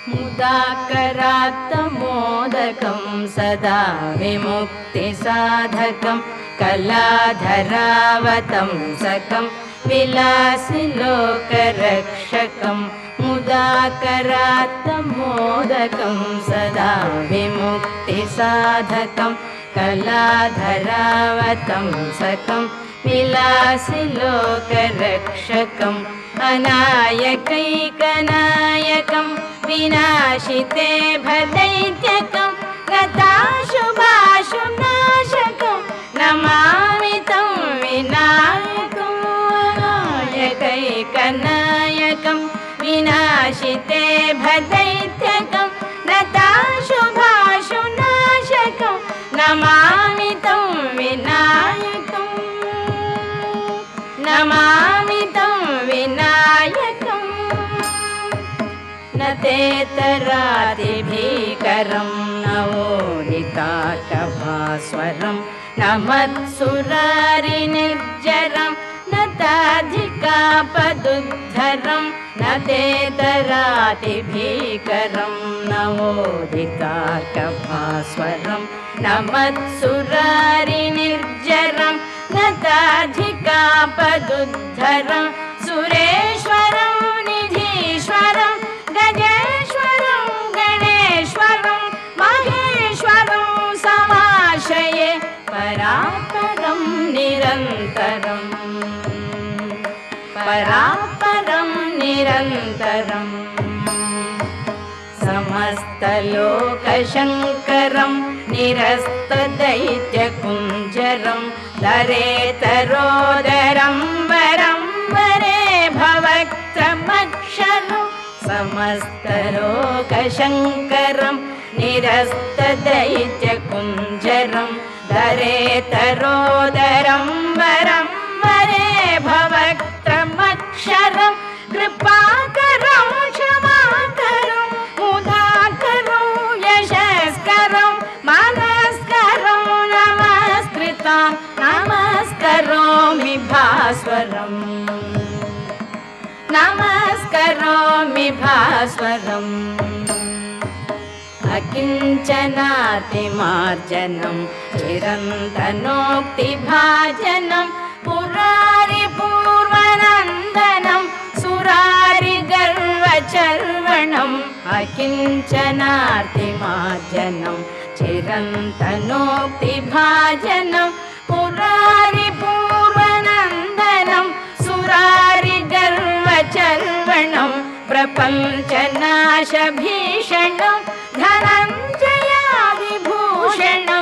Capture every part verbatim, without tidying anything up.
मुदाकरात्तमोदकं सदा विमुक्तिसाधकं कलाधरावतंसकं विलासिलोकरक्षकं मुदाकरात्तमोदकं सदा विमुक्तिसाधकं कलाधरावतंसकं विलासिलोकरक्षकं अनायकैकनायकं विनाशिते भदैत्यकं गताशुभाशुनाशकं नमामि तं विनायकं अनायकैकनायकं विनाशिते भदैत्यकं गताशुभाशुनाशकं नमामि तं विनायकं नमामि तं विनायकं न तेतरातिभीकरं नवोदिताटभास्वरं न मत्सुरारिनिर्जरं न ताधिकापदुद्धरं न तेतरातिभीकरं नवोदिताटभास्वरं न मत्सुरारिनिर्जरं न ताधिकापदुद्धरं सुरेश्वरं निधीश्वरं गजेश्वरं गणेश्वरं महेश्वरं समाश्रये परापरं निरन्तरं परापरं निरन्तरं समस्तलोकशङ्करं निरस्तदैत्यकुञ्जरं दरेतरोदरं वरं वरे भवक्त्रमक्षरं समस्तलोकशङ्करं निरस्तदैत्यकुञ्जरं दरेतरोदरं वरं वरे भवक्त्रमक्षरं कृपाकरं क्षमाकरं मुदाकरं यशस्करं मनस्करं नमस्कृतं नमस्करोमि भास्वरं नमस्करोमि भास्वरम् अकिञ्चनातिमार्जनं चिरन्तनोक्तिभाजनं पुरारिपूर्वनन्दनं सुरारिगर्वचर्वणम् अकिञ्चनातिमार्जनं चिरन्तनोक्तिभाजनं पुरारिपूर्वनन्दनं सुरारिगर्वचर्वणं प्रपञ्चनाशभीषणं धनञ्जयादिभूषणं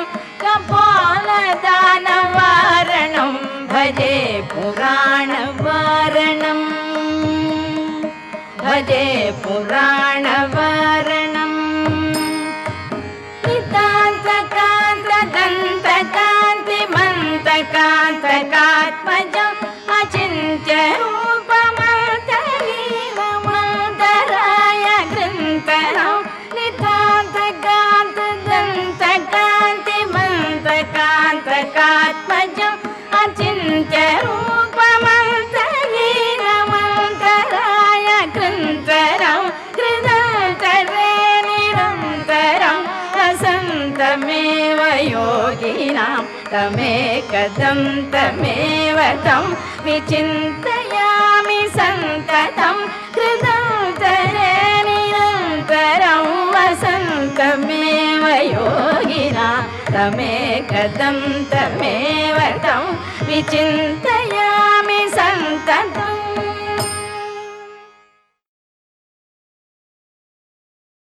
कपालदानवारणं भजे पुराणवारणं भजे पुराणवारणं नितान्तकान्तदन्तकान्तिमन्तकान्तकात्मजम् अचिन्त्यरूपमन्तलीलमन्तराय गृन्तरं नितान्तकान्तदन्तकान्तिमन्तकान्तकात्मजम् अचिन्त्यरूपमन्तलीलमन्तराय गृन्तरं कृदन्तरे निरन्तरं वसन्तमेव योगिनां तमेकदन्तमेव तं विचिन्तयामि सन्ततं कृदन्तरे निरन्तरं वसन्तमेव योगिनां तमेकदन्तमेव तं विचिन्तयामि सन्ततं